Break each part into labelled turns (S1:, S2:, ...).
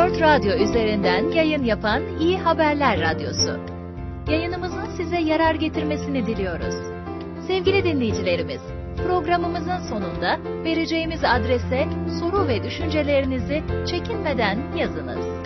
S1: World Radyo üzerinden yayın yapan İyi Haberler Radyosu. Yayınımızın size yarar getirmesini diliyoruz. Sevgili dinleyicilerimiz, programımızın sonunda vereceğimiz adrese soru ve düşüncelerinizi çekinmeden yazınız.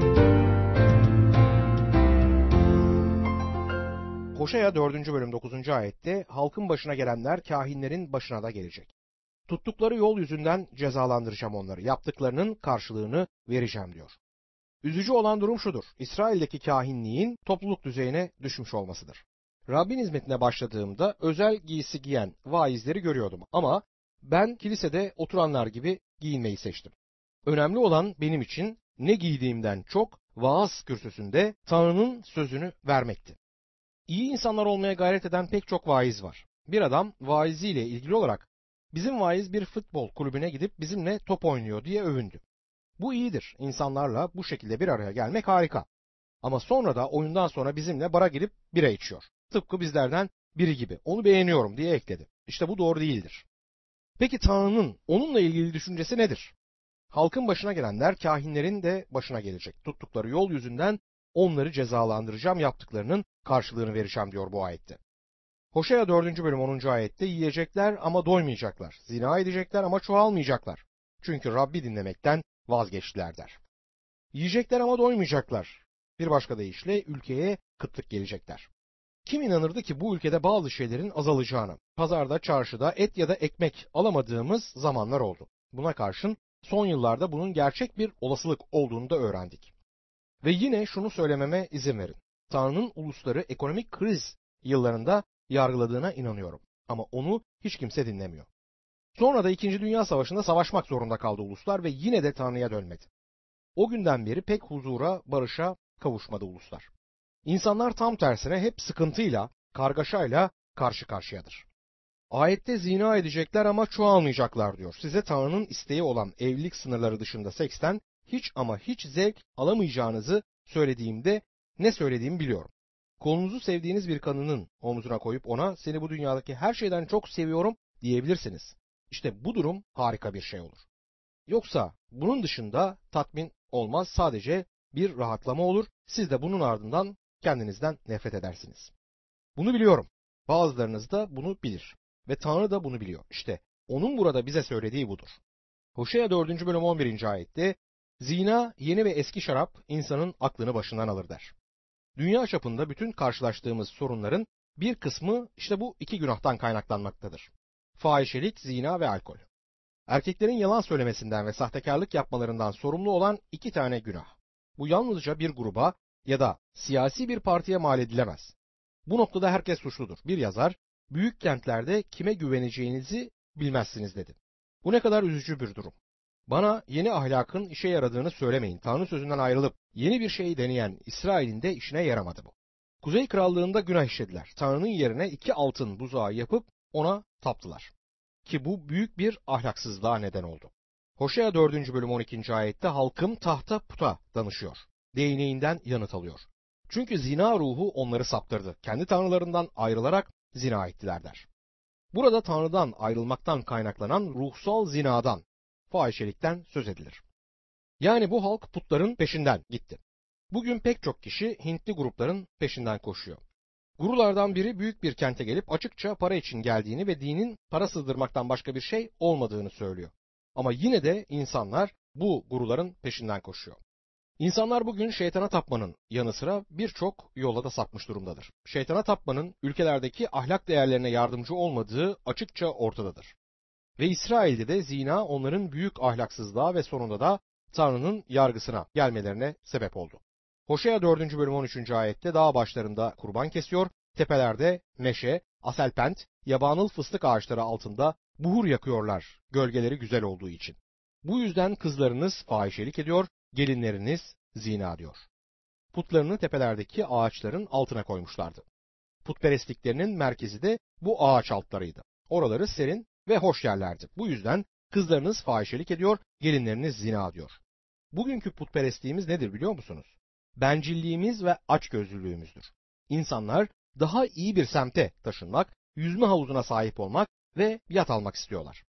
S2: Hoşea 4. bölüm 9. ayette halkın başına gelenler kâhinlerin başına da gelecek. Tuttukları yol yüzünden cezalandıracağım onları, yaptıklarının karşılığını vereceğim diyor. Üzücü olan durum şudur: İsrail'deki kâhinliğin topluluk düzeyine düşmüş olmasıdır. Rabbin hizmetine başladığımda özel giysi giyen vaizleri görüyordum ama ben kilisede oturanlar gibi giyinmeyi seçtim. Önemli olan benim için ne giydiğimden çok vaaz kürsüsünde Tanrı'nın sözünü vermekti. İyi insanlar olmaya gayret eden pek çok vaiz var. Bir adam vaiziyle ilgili olarak bizim vaiz bir futbol kulübüne gidip bizimle top oynuyor diye övündü. Bu iyidir. İnsanlarla bu şekilde bir araya gelmek harika. Ama sonra da oyundan sonra bizimle bara girip bira içiyor. Tıpkı bizlerden biri gibi. Onu beğeniyorum diye ekledi. İşte bu doğru değildir. Peki Tanrı'nın onunla ilgili düşüncesi nedir? Halkın başına gelenler kâhinlerin de başına gelecek. Tuttukları yol yüzünden onları cezalandıracağım, yaptıklarının karşılığını vereceğim diyor bu ayette. Hoşea 4. bölüm 10. ayette yiyecekler ama doymayacaklar, zina edecekler ama çoğalmayacaklar. Çünkü Rabbi dinlemekten vazgeçtiler der. Yiyecekler ama doymayacaklar. Bir başka deyişle ülkeye kıtlık gelecekler. Kim inanırdı ki bu ülkede bazı şeylerin azalacağını? Pazarda, çarşıda et ya da ekmek alamadığımız zamanlar oldu. Buna karşın son yıllarda bunun gerçek bir olasılık olduğunu da öğrendik. Ve yine şunu söylememe izin verin. Tanrı'nın ulusları ekonomik kriz yıllarında yargıladığına inanıyorum. Ama onu hiç kimse dinlemiyor. Sonra da 2. Dünya Savaşı'nda savaşmak zorunda kaldı uluslar ve yine de Tanrı'ya dönmedi. O günden beri pek huzura, barışa kavuşmadı uluslar. İnsanlar tam tersine hep sıkıntıyla, kargaşayla karşı karşıyadır. Ayette zina edecekler ama çoğalmayacaklar diyor. Size Tanrı'nın isteği olan evlilik sınırları dışında seksten hiç ama hiç zevk alamayacağınızı söylediğimde ne söylediğimi biliyorum. Kolunuzu sevdiğiniz bir kadının omzuna koyup ona seni bu dünyadaki her şeyden çok seviyorum diyebilirsiniz. İşte bu durum harika bir şey olur. Yoksa bunun dışında tatmin olmaz, sadece bir rahatlama olur. Siz de bunun ardından kendinizden nefret edersiniz. Bunu biliyorum. Bazılarınız da bunu bilir. Ve Tanrı da bunu biliyor. İşte onun burada bize söylediği budur. Hoşea 4. bölüm 11. ayette zina, yeni ve eski şarap insanın aklını başından alır der. Dünya çapında bütün karşılaştığımız sorunların bir kısmı işte bu iki günahtan kaynaklanmaktadır. Fahişelik, zina ve alkol. Erkeklerin yalan söylemesinden ve sahtekarlık yapmalarından sorumlu olan iki tane günah. Bu yalnızca bir gruba ya da siyasi bir partiye mal edilemez. Bu noktada herkes suçludur. Bir yazar, büyük kentlerde kime güveneceğinizi bilmezsiniz dedi. Bu ne kadar üzücü bir durum. Bana yeni ahlakın işe yaradığını söylemeyin. Tanrı sözünden ayrılıp yeni bir şey deneyen İsrail'in de işine yaramadı bu. Kuzey Krallığı'nda günah işlediler. Tanrı'nın yerine 2 altın buzağı yapıp ona taptılar. Ki bu büyük bir ahlaksızlığa neden oldu. Hoşea 4. bölüm 12. ayette halkım tahta puta danışıyor. Değneğinden yanıt alıyor. Çünkü zina ruhu onları saptırdı. Kendi tanrılarından ayrılarak zina ettiler der. Burada Tanrı'dan ayrılmaktan kaynaklanan ruhsal zinadan, fahişelikten söz edilir. Yani bu halk putların peşinden gitti. Bugün pek çok kişi Hintli grupların peşinden koşuyor. Gurulardan biri büyük bir kente gelip açıkça para için geldiğini ve dinin para sızdırmaktan başka bir şey olmadığını söylüyor. Ama yine de insanlar bu guruların peşinden koşuyor. İnsanlar bugün şeytana tapmanın yanı sıra birçok yola da sapmış durumdadır. Şeytana tapmanın ülkelerdeki ahlak değerlerine yardımcı olmadığı açıkça ortadadır. Ve İsrail'de de zina onların büyük ahlaksızlığa ve sonunda da Tanrı'nın yargısına gelmelerine sebep oldu. Hoşea 4. bölüm 13. ayette dağ başlarında kurban kesiyor, tepelerde meşe, aselpent, yabanıl fıstık ağaçları altında buhur yakıyorlar, gölgeleri güzel olduğu için. Bu yüzden kızlarınız fahişelik ediyor, gelinleriniz zina diyor. Putlarını tepelerdeki ağaçların altına koymuşlardı. Putperestliklerinin merkezi de bu ağaç altlarıydı. Oraları serin ve hoş yerlerdi. Bu yüzden kızlarınız fahişelik ediyor, gelinleriniz zina diyor. Bugünkü putperestliğimiz nedir biliyor musunuz? Bencilliğimiz ve açgözlülüğümüzdür. İnsanlar daha iyi bir semte taşınmak, yüzme havuzuna sahip olmak ve yat almak istiyorlar.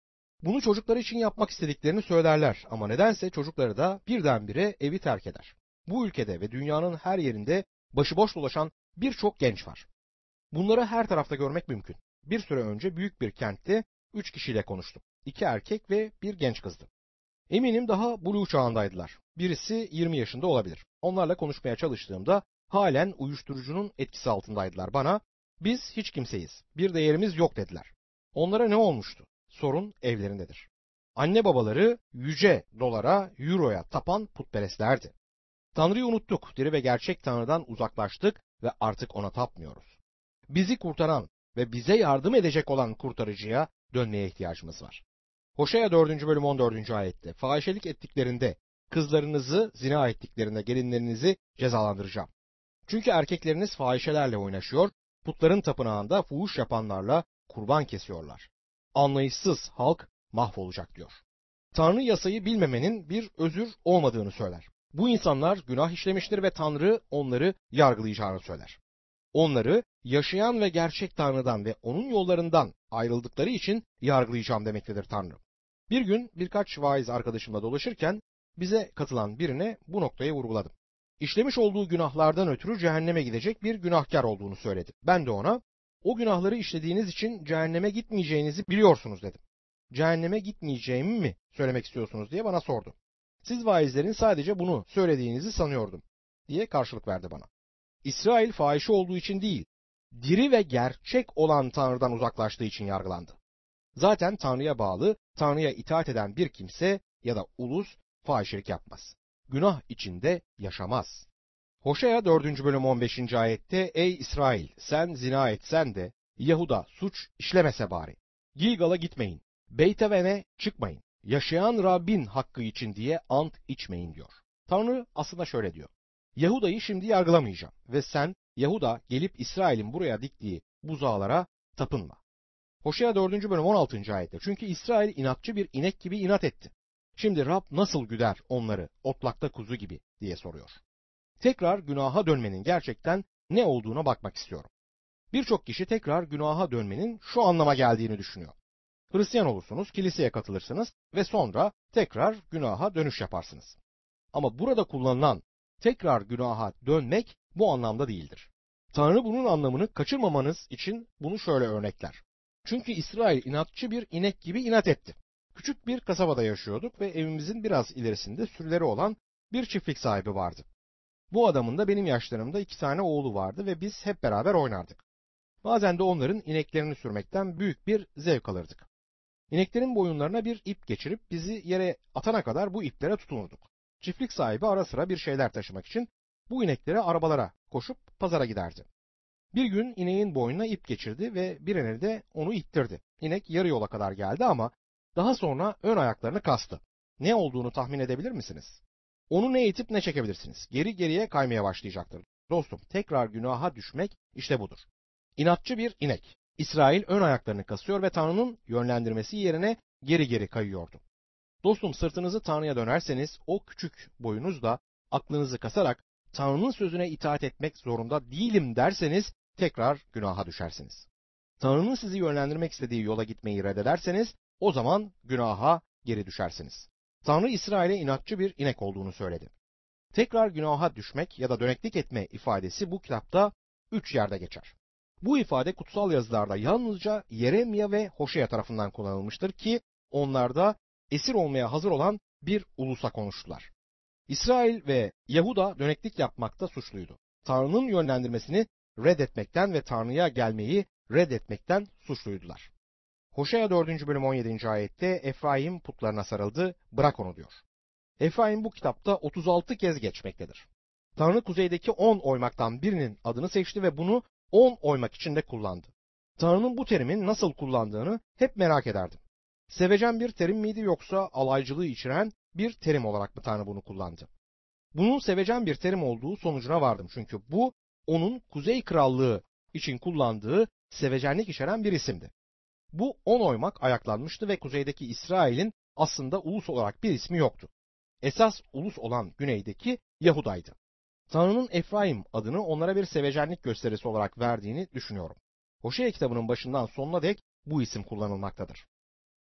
S2: Bunu çocukları için yapmak istediklerini söylerler ama nedense çocukları da birdenbire evi terk eder. Bu ülkede ve dünyanın her yerinde başıboş dolaşan birçok genç var. Bunları her tarafta görmek mümkün. Bir süre önce büyük bir kentte 3 kişiyle konuştum. 2 erkek ve bir genç kızdı. Eminim daha buluğ çağındaydılar. Birisi 20 yaşında olabilir. Onlarla konuşmaya çalıştığımda halen uyuşturucunun etkisi altındaydılar. Bana, biz hiç kimseyiz, bir değerimiz yok dediler. Onlara ne olmuştu? Sorun evlerindedir. Anne babaları yüce dolara, euroya tapan putperestlerdi. Tanrı'yı unuttuk, diri ve gerçek Tanrı'dan uzaklaştık ve artık ona tapmıyoruz. Bizi kurtaran ve bize yardım edecek olan kurtarıcıya dönmeye ihtiyacımız var. Hoşea 4. bölüm 14. ayette, fahişelik ettiklerinde, kızlarınızı zina ettiklerinde gelinlerinizi cezalandıracağım. Çünkü erkekleriniz fahişelerle oynaşıyor, putların tapınağında fuhuş yapanlarla kurban kesiyorlar. Anlayışsız halk mahvolacak diyor. Tanrı yasayı bilmemenin bir özür olmadığını söyler. Bu insanlar günah işlemiştir ve Tanrı onları yargılayacağını söyler. Onları yaşayan ve gerçek Tanrı'dan ve onun yollarından ayrıldıkları için yargılayacağım demektedir Tanrı. Bir gün birkaç vaiz arkadaşımla dolaşırken bize katılan birine bu noktayı vurguladım. İşlemiş olduğu günahlardan ötürü cehenneme gidecek bir günahkar olduğunu söyledi. Ben de ona, o günahları işlediğiniz için cehenneme gitmeyeceğinizi biliyorsunuz dedim. Cehenneme gitmeyeceğimi mi söylemek istiyorsunuz diye bana sordu. Siz vaizlerin sadece bunu söylediğinizi sanıyordum diye karşılık verdi bana. İsrail fahişe olduğu için değil, diri ve gerçek olan Tanrı'dan uzaklaştığı için yargılandı. Zaten Tanrı'ya bağlı, Tanrı'ya itaat eden bir kimse ya da ulus fahişelik yapmaz. Günah içinde yaşamaz. Hoşea 4. bölüm 15. ayette, ey İsrail, sen zina etsen de Yahuda suç işlemese bari. Gilgal'a gitmeyin, Beyteven'e çıkmayın, yaşayan Rabbin hakkı için diye ant içmeyin diyor. Tanrı aslında şöyle diyor. Yahuda'yı şimdi yargılamayacağım ve sen Yahuda gelip İsrail'in buraya diktiği buzağlara tapınma. Hoşea 4. bölüm 16. ayette. Çünkü İsrail inatçı bir inek gibi inat etti. Şimdi Rab nasıl güder onları otlakta kuzu gibi diye soruyor. Tekrar günaha dönmenin gerçekten ne olduğuna bakmak istiyorum. Birçok kişi tekrar günaha dönmenin şu anlama geldiğini düşünüyor. Hristiyan olursunuz, kiliseye katılırsınız ve sonra tekrar günaha dönüş yaparsınız. Ama burada kullanılan tekrar günaha dönmek bu anlamda değildir. Tanrı bunun anlamını kaçırmamanız için bunu şöyle örnekler. Çünkü İsrail inatçı bir inek gibi inat etti. Küçük bir kasabada yaşıyorduk ve evimizin biraz ilerisinde sürüleri olan bir çiftlik sahibi vardı. Bu adamın da benim yaşlarımda 2 tane oğlu vardı ve biz hep beraber oynardık. Bazen de onların ineklerini sürmekten büyük bir zevk alırdık. İneklerin boyunlarına bir ip geçirip bizi yere atana kadar bu iplere tutunurduk. Çiftlik sahibi ara sıra bir şeyler taşımak için bu inekleri arabalara koşup pazara giderdi. Bir gün ineğin boynuna ip geçirdi ve bir eli de onu ittirdi. İnek yarı yola kadar geldi ama daha sonra ön ayaklarını kastı. Ne olduğunu tahmin edebilir misiniz? Onu ne itip ne çekebilirsiniz. Geri geriye kaymaya başlayacaktır. Dostum, tekrar günaha düşmek işte budur. İnatçı bir inek. İsrail ön ayaklarını kasıyor ve Tanrı'nın yönlendirmesi yerine geri geri kayıyordu. Dostum, sırtınızı Tanrı'ya dönerseniz o küçük boyunuzla aklınızı kasarak Tanrı'nın sözüne itaat etmek zorunda değilim derseniz tekrar günaha düşersiniz. Tanrı'nın sizi yönlendirmek istediği yola gitmeyi reddederseniz o zaman günaha geri düşersiniz. Tanrı İsrail'e inatçı bir inek olduğunu söyledi. Tekrar günaha düşmek ya da döneklik etme ifadesi bu kitapta 3 yerde geçer. Bu ifade kutsal yazılarda yalnızca Yeremya ve Hoşea tarafından kullanılmıştır ki onlarda esir olmaya hazır olan bir ulusa konuştular. İsrail ve Yahuda döneklik yapmakta suçluydu. Tanrı'nın yönlendirmesini reddetmekten ve Tanrı'ya gelmeyi reddetmekten suçluydular. Hoşea 4. bölüm 17. ayette Efraim putlarına sarıldı, bırak onu diyor. Efraim bu kitapta 36 kez geçmektedir. Tanrı kuzeydeki 10 oymaktan birinin adını seçti ve bunu 10 oymak için de kullandı. Tanrı'nın bu terimin nasıl kullandığını hep merak ederdim. Sevecen bir terim miydi yoksa alaycılığı içeren bir terim olarak mı Tanrı bunu kullandı? Bunun sevecen bir terim olduğu sonucuna vardım çünkü bu onun Kuzey Krallığı için kullandığı sevecenlik içeren bir isimdi. Bu 10 oymak ayaklanmıştı ve kuzeydeki İsrail'in aslında ulus olarak bir ismi yoktu. Esas ulus olan güneydeki Yahuda'ydı. Tanrı'nın Efraim adını onlara bir sevecenlik gösterisi olarak verdiğini düşünüyorum. Hoşea kitabının başından sonuna dek bu isim kullanılmaktadır.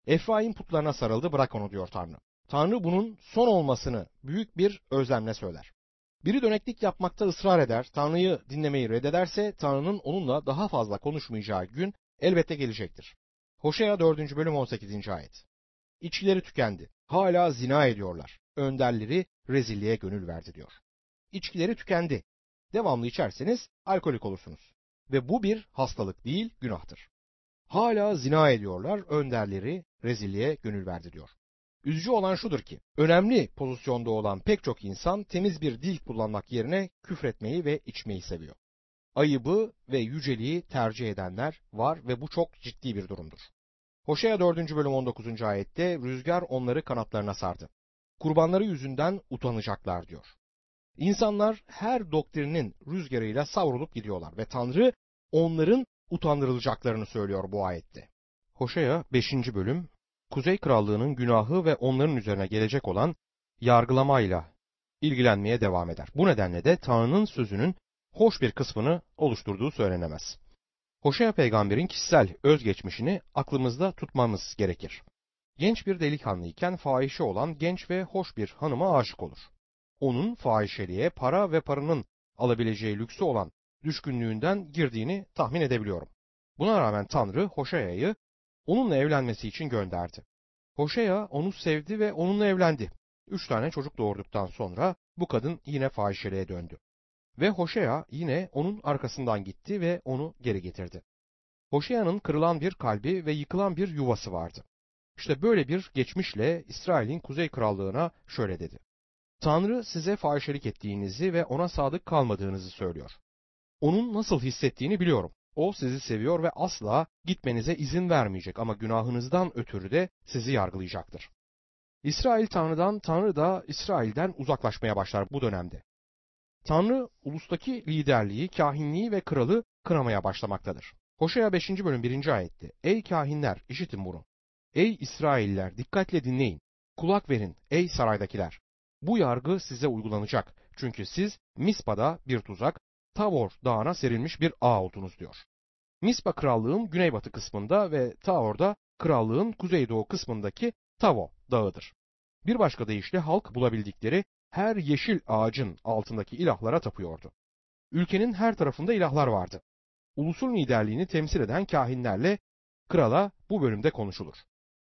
S2: Efraim putlarına sarıldı, bırak onu diyor Tanrı. Tanrı bunun son olmasını büyük bir özlemle söyler. Biri döneklik yapmakta ısrar eder, Tanrı'yı dinlemeyi reddederse Tanrı'nın onunla daha fazla konuşmayacağı gün elbette gelecektir. Hoşea 4. bölüm 18. ayet. İçkileri tükendi. Hala zina ediyorlar. Önderleri rezilliğe gönül verdi diyor. İçkileri tükendi. Devamlı içerseniz alkolik olursunuz. Ve bu bir hastalık değil, günahtır. Hala zina ediyorlar, önderleri rezilliğe gönül verdi diyor. Üzücü olan şudur ki, önemli pozisyonda olan pek çok insan temiz bir dil kullanmak yerine küfretmeyi ve içmeyi seviyor. Ayıbı ve yüceliği tercih edenler var ve bu çok ciddi bir durumdur. Hoşea 4. bölüm 19. ayette rüzgar onları kanatlarına sardı. Kurbanları yüzünden utanacaklar diyor. İnsanlar her doktrinin rüzgarıyla savrulup gidiyorlar ve Tanrı onların utandırılacaklarını söylüyor bu ayette. Hoşea 5. bölüm, Kuzey Krallığı'nın günahı ve onların üzerine gelecek olan yargılamayla ilgilenmeye devam eder. Bu nedenle de Tanrı'nın sözünün hoş bir kısmını oluşturduğu söylenemez. Hoşea peygamberin kişisel özgeçmişini aklımızda tutmamız gerekir. Genç bir delikanlıyken fahişe olan genç ve hoş bir hanıma aşık olur. Onun fahişeliğe, para ve paranın alabileceği lüksü olan düşkünlüğünden girdiğini tahmin edebiliyorum. Buna rağmen Tanrı Hoşea'yı onunla evlenmesi için gönderdi. Hoşea onu sevdi ve onunla evlendi. 3 tane çocuk doğurduktan sonra bu kadın yine fahişeliğe döndü. Ve Hoşea yine onun arkasından gitti ve onu geri getirdi. Hoşea'nın kırılan bir kalbi ve yıkılan bir yuvası vardı. İşte böyle bir geçmişle İsrail'in kuzey krallığına şöyle dedi. Tanrı size fahişelik ettiğinizi ve ona sadık kalmadığınızı söylüyor. Onun nasıl hissettiğini biliyorum. O sizi seviyor ve asla gitmenize izin vermeyecek ama günahınızdan ötürü de sizi yargılayacaktır. İsrail Tanrı'dan, Tanrı da İsrail'den uzaklaşmaya başlar bu dönemde. Tanrı ulustaki liderliği, kahinliği ve kralı kınamaya başlamaktadır. Hoşea 5. bölüm 1. ayette. Ey kahinler, işitin bunu. Ey İsrailliler, dikkatle dinleyin. Kulak verin ey saraydakiler. Bu yargı size uygulanacak. Çünkü siz Mispa'da bir tuzak, Tavor dağına serilmiş bir ağ oldunuz diyor. Mispa krallığın güneybatı kısmında ve Tavor'da krallığın kuzeydoğu kısmındaki Tavo dağıdır. Bir başka deyişle halk bulabildikleri her yeşil ağacın altındaki ilahlara tapıyordu. Ülkenin her tarafında ilahlar vardı. Ulusun liderliğini temsil eden kahinlerle krala bu bölümde konuşulur.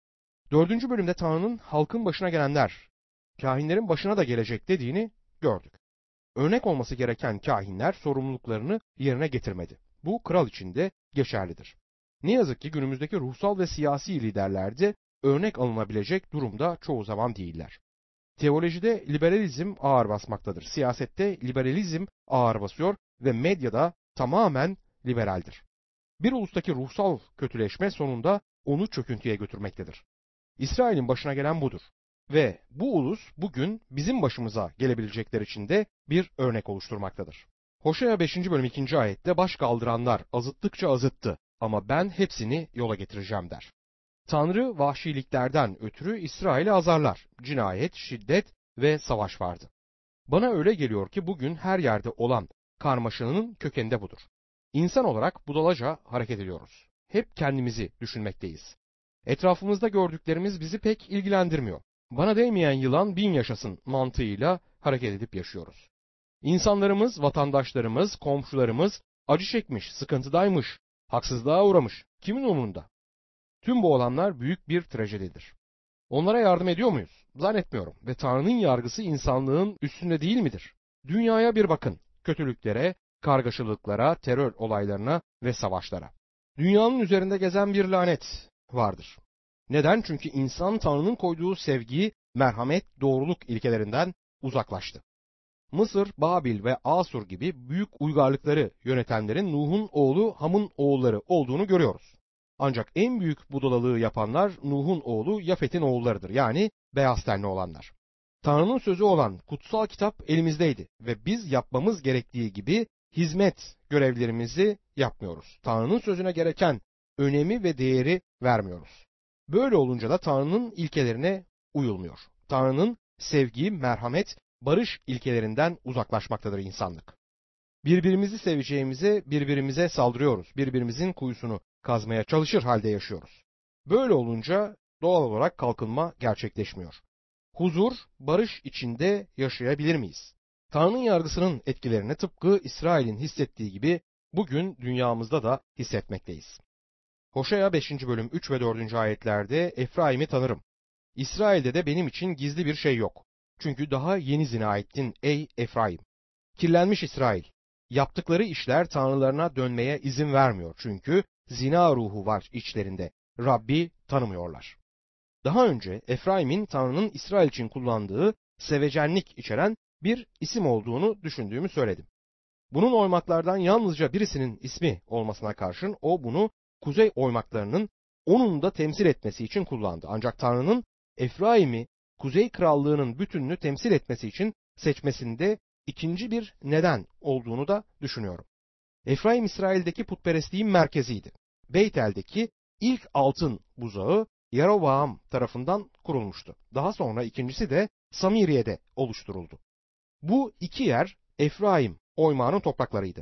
S2: 4. bölümde Tanrı'nın halkın başına gelenler, kahinlerin başına da gelecek dediğini gördük. Örnek olması gereken kahinler sorumluluklarını yerine getirmedi. Bu kral için de geçerlidir. Ne yazık ki günümüzdeki ruhsal ve siyasi liderler de örnek alınabilecek durumda çoğu zaman değiller. Teolojide liberalizm ağır basmaktadır. Siyasette liberalizm ağır basıyor ve medyada tamamen liberaldir. Bir ulustaki ruhsal kötüleşme sonunda onu çöküntüye götürmektedir. İsrail'in başına gelen budur. Ve bu ulus bugün bizim başımıza gelebilecekler için de bir örnek oluşturmaktadır. Hoşea 5. bölüm 2. ayette baş kaldıranlar azıttıkça azıttı ama ben hepsini yola getireceğim der. Tanrı vahşiliklerden ötürü İsrail'i azarlar. Cinayet, şiddet ve savaş vardı. Bana öyle geliyor ki bugün her yerde olan karmaşanın kökeninde budur. İnsan olarak budalaca hareket ediyoruz. Hep kendimizi düşünmekteyiz. Etrafımızda gördüklerimiz bizi pek ilgilendirmiyor. Bana değmeyen yılan bin yaşasın mantığıyla hareket edip yaşıyoruz. İnsanlarımız, vatandaşlarımız, komşularımız acı çekmiş, sıkıntıdaymış, haksızlığa uğramış. Kimin umurunda? Tüm bu olanlar büyük bir trajedidir. Onlara yardım ediyor muyuz? Zannetmiyorum. Ve Tanrı'nın yargısı insanlığın üstünde değil midir? Dünyaya bir bakın. Kötülüklere, kargaşalıklara, terör olaylarına ve savaşlara. Dünyanın üzerinde gezen bir lanet vardır. Neden? Çünkü insan Tanrı'nın koyduğu sevgiyi, merhamet, doğruluk ilkelerinden uzaklaştı. Mısır, Babil ve Asur gibi büyük uygarlıkları yönetenlerin Nuh'un oğlu Ham'ın oğulları olduğunu görüyoruz. Ancak en büyük budalalığı yapanlar Nuh'un oğlu Yafet'in oğullarıdır. Yani beyaz tenli olanlar. Tanrı'nın sözü olan kutsal kitap elimizdeydi ve biz yapmamız gerektiği gibi hizmet görevlerimizi yapmıyoruz. Tanrı'nın sözüne gereken önemi ve değeri vermiyoruz. Böyle olunca da Tanrı'nın ilkelerine uyulmuyor. Tanrı'nın sevgi, merhamet, barış ilkelerinden uzaklaşmaktadır insanlık. Birbirimizi seveceğimize birbirimize saldırıyoruz. Birbirimizin kuyusunu kazmaya çalışır halde yaşıyoruz. Böyle olunca Doğal olarak kalkınma gerçekleşmiyor. Huzur, barış içinde yaşayabilir miyiz? Tanrı'nın yargısının etkilerini tıpkı İsrail'in hissettiği gibi bugün dünyamızda da hissetmekteyiz. Hoşea 5. bölüm 3 ve 4. ayetlerde Efraim'i tanırım. İsrail'de de benim için gizli bir şey yok. Çünkü daha yeni zina ettin ey Efraim. Kirlenmiş İsrail. Yaptıkları işler tanrılarına dönmeye izin vermiyor. Çünkü zina ruhu var içlerinde. Rabbi tanımıyorlar. Daha önce Efraim'in Tanrı'nın İsrail için kullandığı sevecenlik içeren bir isim olduğunu düşündüğümü söyledim. Bunun oymaklardan yalnızca birisinin ismi olmasına karşın o bunu kuzey oymaklarının onun da temsil etmesi için kullandı. Ancak Tanrı'nın Efraim'i kuzey krallığının bütününü temsil etmesi için seçmesinde ikinci bir neden olduğunu da düşünüyorum. Efraim İsrail'deki putperestliğin merkeziydi. Beytel'deki ilk altın buzağı Yeroboam tarafından kurulmuştu. Daha sonra ikincisi de Samiriye'de oluşturuldu. Bu iki yer Efraim oymağının topraklarıydı.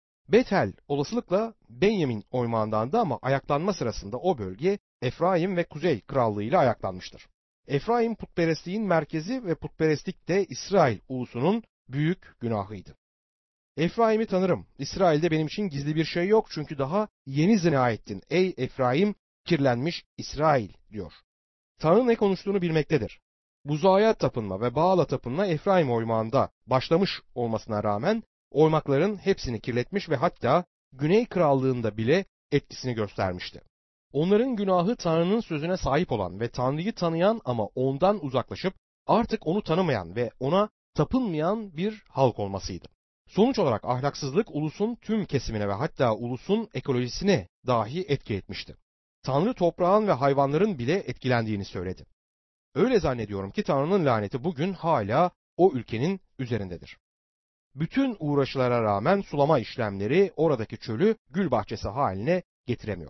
S2: Betel olasılıkla Benyamin oymağındandı ama ayaklanma sırasında o bölge Efraim ve Kuzey Krallığı ile ayaklanmıştır. Efraim putperestliğin merkezi ve putperestlik de İsrail ulusunun büyük günahıydı. Efraim'i tanırım. İsrail'de benim için gizli bir şey yok çünkü daha yeni zina ettin. Ey Efraim, kirlenmiş İsrail diyor. Tanrı ne konuştuğunu bilmektedir. Buzağa tapınma ve Baal'a tapınma Efraim oymağında başlamış olmasına rağmen oymakların hepsini kirletmiş ve hatta Güney Krallığında bile etkisini göstermişti. Onların günahı Tanrı'nın sözüne sahip olan ve Tanrı'yı tanıyan ama ondan uzaklaşıp artık onu tanımayan ve ona tapınmayan bir halk olmasıydı. Sonuç olarak ahlaksızlık ulusun tüm kesimine ve hatta ulusun ekolojisine dahi etki etmişti. Tanrı toprağın ve hayvanların bile etkilendiğini söyledi. Öyle zannediyorum ki Tanrı'nın laneti bugün hala o ülkenin üzerindedir. Bütün uğraşlara rağmen sulama işlemleri oradaki çölü gül bahçesi haline getiremiyor.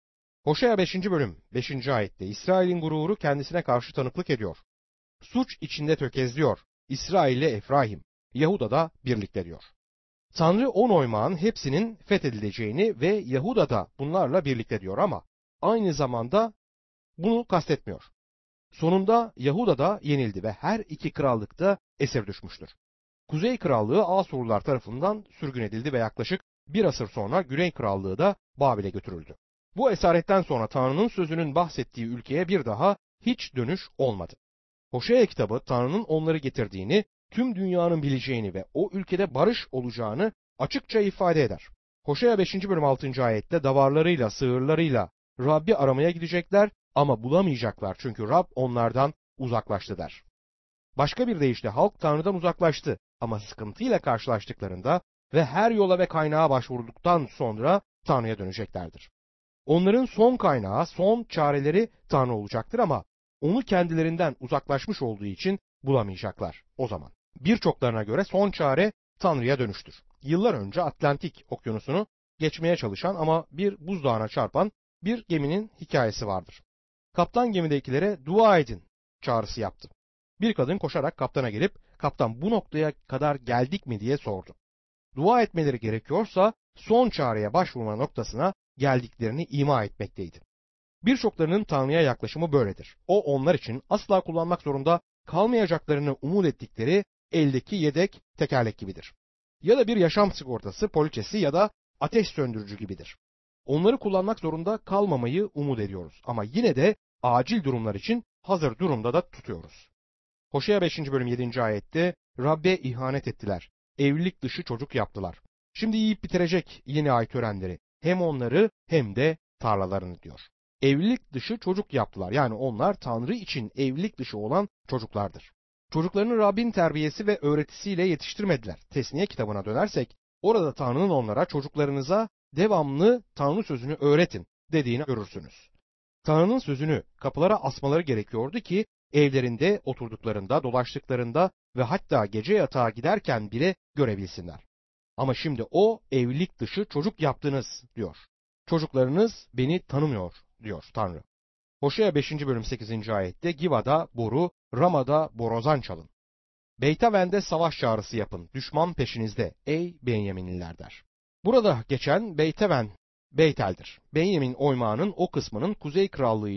S2: Hoşea 5. bölüm 5. ayette İsrail'in gururu kendisine karşı tanıklık ediyor. Suç içinde tökezliyor. İsrail ile Efraim, Yahuda da birlikte diyor. Tanrı 10 oymağın hepsinin fethedileceğini ve Yahuda da bunlarla birlikte diyor ama aynı zamanda bunu kastetmiyor. Sonunda Yahuda da yenildi ve her iki krallık da esir düşmüştür. Kuzey Krallığı Asurlular tarafından sürgün edildi ve yaklaşık bir asır sonra Güney Krallığı da Babil'e götürüldü. Bu esaretten sonra Tanrı'nın sözünün bahsettiği ülkeye bir daha hiç dönüş olmadı. Hoşea kitabı Tanrı'nın onları getirdiğini, tüm dünyanın bileceğini ve o ülkede barış olacağını açıkça ifade eder. Hoşea 5. bölüm 6. ayette davarlarıyla, sığırlarıyla Rabbi aramaya gidecekler ama bulamayacaklar çünkü Rab onlardan uzaklaştı der. Başka bir deyişle halk Tanrı'dan uzaklaştı ama sıkıntıyla karşılaştıklarında ve her yola ve kaynağa başvurduktan sonra Tanrı'ya döneceklerdir. Onların son kaynağı, son çareleri Tanrı olacaktır ama onu kendilerinden uzaklaşmış olduğu için bulamayacaklar o zaman. Birçoklarına göre son çare Tanrı'ya dönüştür. Yıllar önce Atlantik Okyanusu'nu geçmeye çalışan ama bir buzdağına çarpan bir geminin hikayesi vardır. Kaptan gemidekilere dua edin çağrısı yaptı. Bir kadın koşarak kaptana gelip kaptan bu noktaya kadar geldik mi diye sordu. Dua etmeleri gerekiyorsa son çareye başvurma noktasına geldiklerini ima etmekteydi. Birçoklarının Tanrı'ya yaklaşımı böyledir. O onlar için asla kullanmak zorunda kalmayacaklarını umut ettikleri eldeki yedek tekerlek gibidir. Ya da bir yaşam sigortası, poliçesi ya da ateş söndürücü gibidir. Onları kullanmak zorunda kalmamayı umut ediyoruz ama yine de acil durumlar için hazır durumda da tutuyoruz. Hoşea 5. bölüm 7. ayette Rabbe ihanet ettiler. Evlilik dışı çocuk yaptılar. Şimdi yiyip bitirecek yeni ay törenleri. Hem onları hem de tarlalarını diyor. Evlilik dışı çocuk yaptılar. Yani onlar Tanrı için evlilik dışı olan çocuklardır. Çocuklarını Rabbin terbiyesi ve öğretisiyle yetiştirmediler. Tesniye kitabına dönersek orada Tanrı'nın onlara çocuklarınıza devamlı Tanrı sözünü öğretin dediğini görürsünüz. Tanrı'nın sözünü kapılara asmaları gerekiyordu ki evlerinde oturduklarında, dolaştıklarında ve hatta gece yatağa giderken bile görebilsinler. Ama şimdi o evlilik dışı çocuk yaptınız diyor. Çocuklarınız beni tanımıyor diyor Tanrı. Hoşea 5. bölüm 8. ayette Giva'da boru, Rama'da borazan çalın. Beytaven'de savaş çağrısı yapın, düşman peşinizde ey Benyaminliler der. Burada geçen Beytaven, Beytel'dir. Benyamin oymağının o kısmının Kuzey Krallığı'yla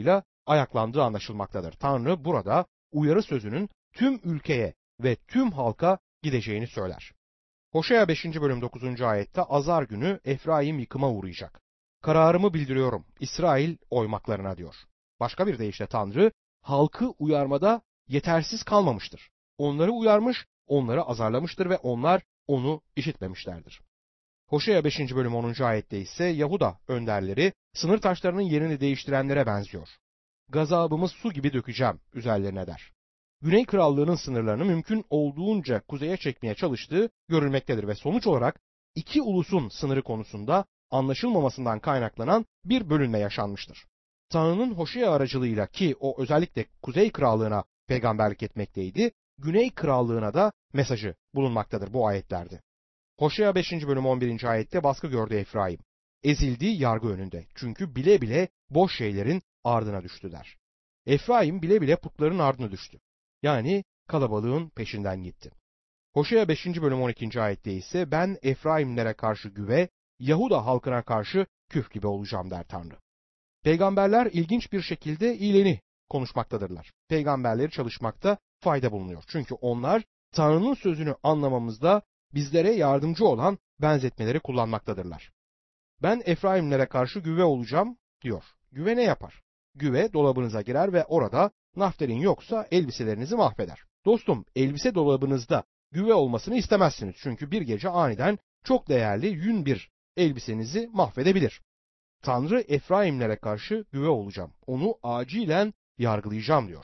S2: ayaklandığı anlaşılmaktadır. Tanrı burada uyarı sözünün tüm ülkeye ve tüm halka gideceğini söyler. Hoşea 5. bölüm 9. ayette azar günü Efraim yıkıma uğrayacak. Kararımı bildiriyorum İsrail oymaklarına diyor. Başka bir deyişle Tanrı halkı uyarmada yetersiz kalmamıştır. Onları uyarmış, onları azarlamıştır ve onlar onu işitmemişlerdir. Hoşea 5. bölüm 10. ayette ise Yahuda önderleri sınır taşlarının yerini değiştirenlere benziyor. Gazabımı su gibi dökeceğim üzerlerine der. Güney Krallığı'nın sınırlarını mümkün olduğunca kuzeye çekmeye çalıştığı görülmektedir ve sonuç olarak iki ulusun sınırı konusunda anlaşılmamasından kaynaklanan bir bölünme yaşanmıştır. Tanrı'nın Hoşea aracılığıyla ki o özellikle Kuzey Krallığı'na peygamberlik etmekteydi, Güney Krallığı'na da mesajı bulunmaktadır bu ayetlerde. Hoşea 5. bölüm 11. ayette baskı gördü Efraim. Ezildiği yargı önünde. Çünkü bile bile boş şeylerin ardına düştüler. Efraim bile bile putların ardına düştü. Yani kalabalığın peşinden gitti. Hoşea 5. bölüm 12. ayette ise ben Efraimlere karşı güve, Yahuda halkına karşı küf gibi olacağım der Tanrı. Peygamberler ilginç bir şekilde iyiliğini konuşmaktadırlar. Peygamberleri çalışmakta fayda bulunuyor. Çünkü onlar Tanrı'nın sözünü anlamamızda bizlere yardımcı olan benzetmeleri kullanmaktadırlar. Ben Efraimlere karşı güve olacağım diyor. Güve ne yapar? Güve dolabınıza girer ve orada naftalin yoksa elbiselerinizi mahveder. Dostum, elbise dolabınızda güve olmasını istemezsiniz. Çünkü bir gece aniden çok değerli yün bir elbisenizi mahvedebilir. Tanrı Efraimlere karşı güve olacağım. Onu acilen yargılayacağım diyor.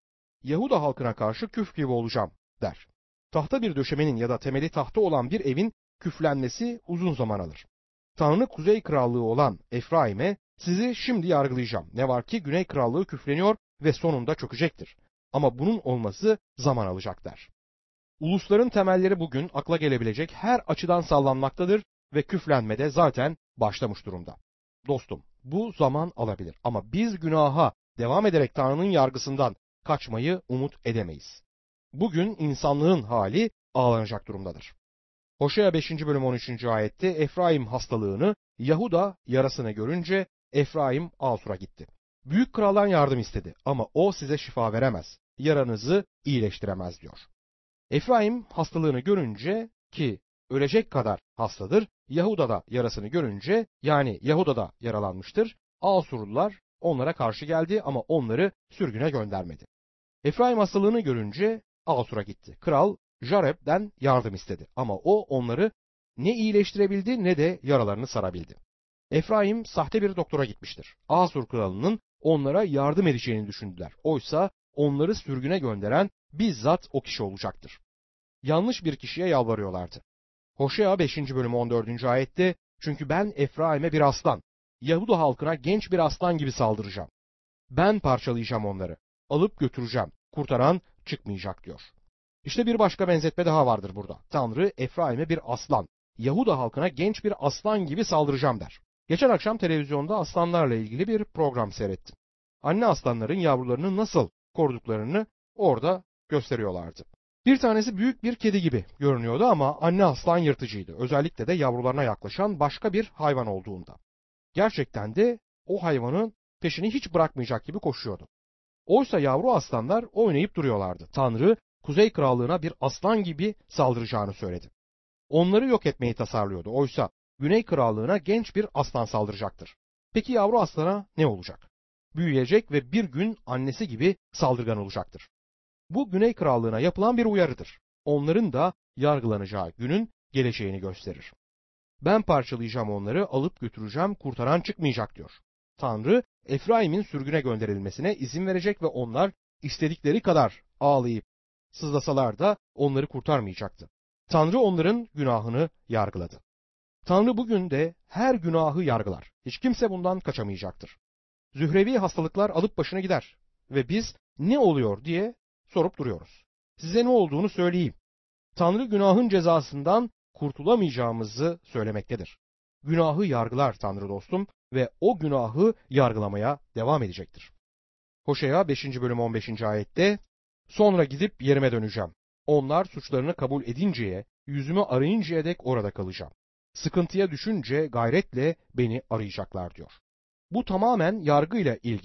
S2: Yahuda halkına karşı küf gibi olacağım der. Tahta bir döşemenin ya da temeli tahta olan bir evin küflenmesi uzun zaman alır. Tanrı Kuzey Krallığı olan Efraim'e sizi şimdi yargılayacağım. Ne var ki Güney Krallığı küfleniyor ve sonunda çökecektir. Ama bunun olması zaman alacak der. Ulusların temelleri bugün akla gelebilecek her açıdan sallanmaktadır ve küflenmede zaten başlamış durumda. Dostum, bu zaman alabilir ama biz günaha devam ederek Tanrı'nın yargısından kaçmayı umut edemeyiz. Bugün insanlığın hali ağlanacak durumdadır. Hoşea 5. bölüm 13. ayette Efraim hastalığını, Yahuda yarasını görünce Efraim Asur'a gitti. Büyük kraldan yardım istedi ama o size şifa veremez, yaranızı iyileştiremez diyor. Efraim hastalığını görünce ki ölecek kadar hastadır, Yahuda da yarasını görünce yani Yahuda da yaralanmıştır, Asurlular onlara karşı geldi ama onları sürgüne göndermedi. Efraim hastalığını görünce Asur'a gitti. Kral Jareb'den yardım istedi ama o onları ne iyileştirebildi ne de yaralarını sarabildi. Efraim sahte bir doktora gitmiştir. Asur kralının onlara yardım edeceğini düşündüler. Oysa onları sürgüne gönderen bizzat o kişi olacaktır. Yanlış bir kişiye yalvarıyorlardı. Hoşea 5. bölüm 14. ayette çünkü ben Efraim'e bir aslan, Yahuda halkına genç bir aslan gibi saldıracağım. Ben parçalayacağım onları, alıp götüreceğim, kurtaran çıkmayacak diyor. İşte bir başka benzetme daha vardır burada. Tanrı Efraim'e bir aslan, Yahuda halkına genç bir aslan gibi saldıracağım der. Geçen akşam televizyonda aslanlarla ilgili bir program seyrettim. Anne aslanların yavrularını nasıl koruduklarını orada gösteriyorlardı. Bir tanesi büyük bir kedi gibi görünüyordu ama anne aslan yırtıcıydı. Özellikle de yavrularına yaklaşan başka bir hayvan olduğunda. Gerçekten de o hayvanın peşini hiç bırakmayacak gibi koşuyordu. Oysa yavru aslanlar oynayıp duruyorlardı. Tanrı Kuzey Krallığı'na bir aslan gibi saldıracağını söyledi. Onları yok etmeyi tasarlıyordu. Oysa Güney Krallığı'na genç bir aslan saldıracaktır. Peki yavru aslana ne olacak? Büyüyecek ve bir gün annesi gibi saldırgan olacaktır. Bu Güney Krallığı'na yapılan bir uyarıdır. Onların da yargılanacağı günün geleceğini gösterir. Ben parçalayacağım onları, alıp götüreceğim, kurtaran çıkmayacak diyor. Tanrı, Efraim'in sürgüne gönderilmesine izin verecek ve onlar istedikleri kadar ağlayıp sızlasalar da onları kurtarmayacaktı. Tanrı onların günahını yargıladı. Tanrı bugün de her günahı yargılar. Hiç kimse bundan kaçamayacaktır. Zührevi hastalıklar alıp başına gider ve biz ne oluyor diye sorup duruyoruz. Size ne olduğunu söyleyeyim. Tanrı günahın cezasından kurtulamayacağımızı söylemektedir. Günahı yargılar Tanrı dostum ve o günahı yargılamaya devam edecektir. Hoşea 5. bölüm 15. ayette sonra gidip yerime döneceğim. Onlar suçlarını kabul edinceye, yüzümü arayıncaya dek orada kalacağım. Sıkıntıya düşünce gayretle beni arayacaklar diyor. Bu tamamen yargıyla ilgili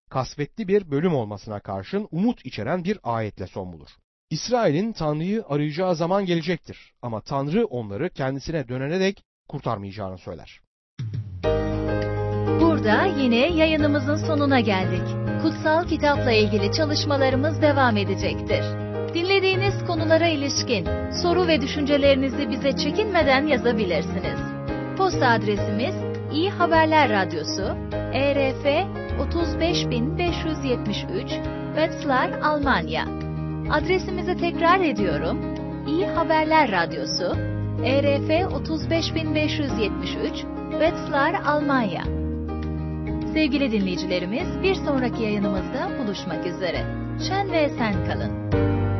S2: kasvetli bir bölüm olmasına karşın umut içeren bir ayetle son bulur. İsrail'in Tanrı'yı arayacağı zaman gelecektir ama Tanrı onları kendisine dönene dek kurtarmayacağını söyler.
S1: Burada yine yayınımızın sonuna geldik. Kutsal kitapla ilgili çalışmalarımız devam edecektir. Dinlediğiniz konulara ilişkin soru ve düşüncelerinizi bize çekinmeden yazabilirsiniz. Posta adresimiz İyi Haberler Radyosu, ERF 35573, Wetzlar, Almanya. Adresimizi tekrar ediyorum. İyi Haberler Radyosu, ERF 35573, Wetzlar, Almanya. Sevgili dinleyicilerimiz, bir sonraki yayınımızda buluşmak üzere. Şen ve esen kalın.